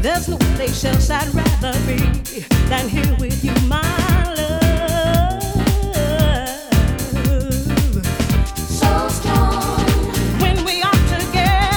There's no place else I'd rather be than here with you, my